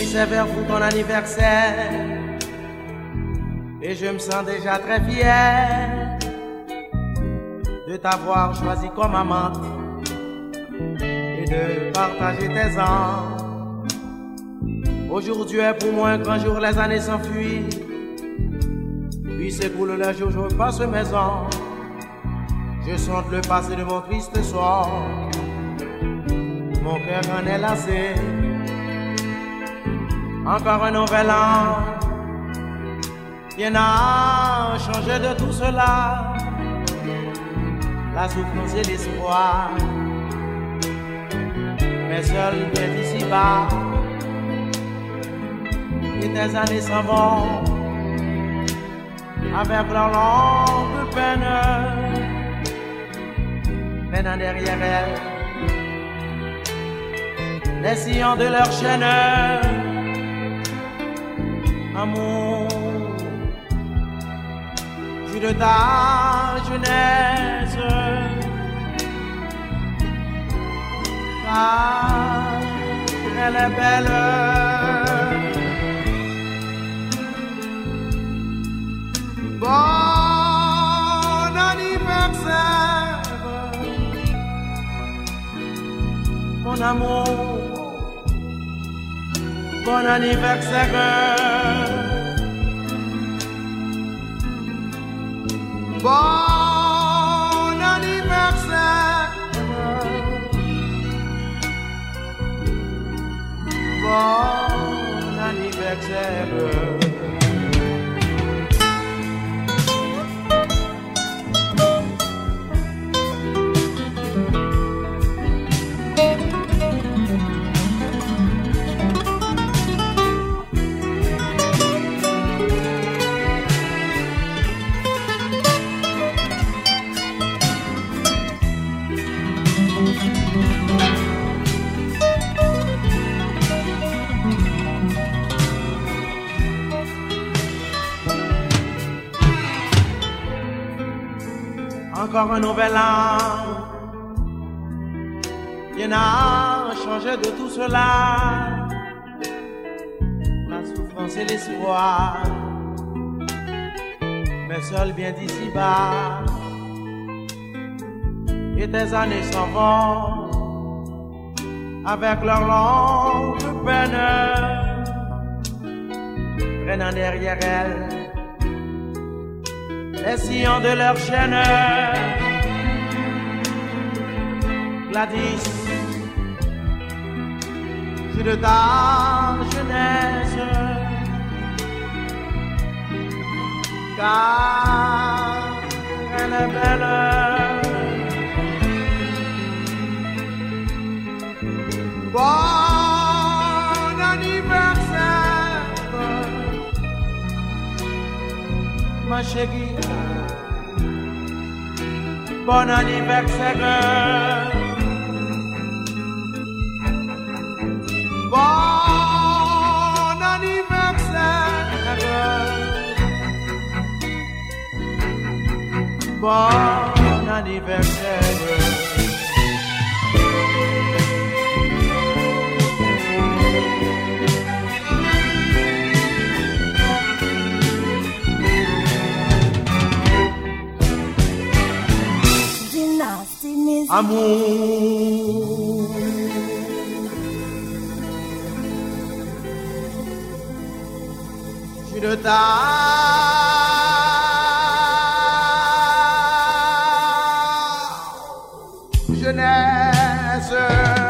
c'est vers vous ton anniversaire. Et je me sens déjà très fier de t'avoir choisi comme amante et de partager tes ans. Aujourd'hui est pour moi un grand jour, les années s'enfuient, puis s'écoule le jour, je repasse mes ans. Je sente le passé de mon triste soir, mon cœur en est lassé. Encore un nouvel an, rien n'a changé de tout cela, la souffrance et l'espoir, mais seul bien ici-bas, et tes années s'en vont, avec leur longue peine en derrière elles, les sillons de leur chaîne. Amour, jus de ta jeunesse, car elle est belle. Bon anniversaire, mon amour, bon anniversaire. Bon anniversaire, bon anniversaire. Encore un nouvel an, rien n'a changé de tout cela, la souffrance et l'espoir, mais seul bien d'ici-bas, et tes années s'en vont, avec leur longue peine, prennent en derrière elles les sillons de leur chaîne. Gladys, jus de ta jeunesse, car elle est belle. Bon anniversaire, ma chérie, bon anniversaire. Bon anniversaire, bon anniversaire. Amour, jus de ta jeunesse,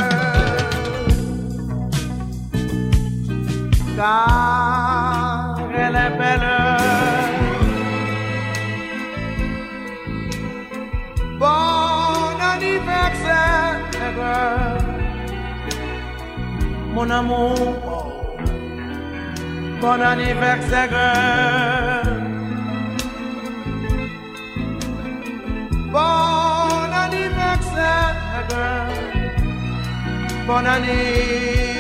car elle est belle. Bon anniversaire, mon amour, bon anniversaire. Bon anniversaire, bon anniversaire.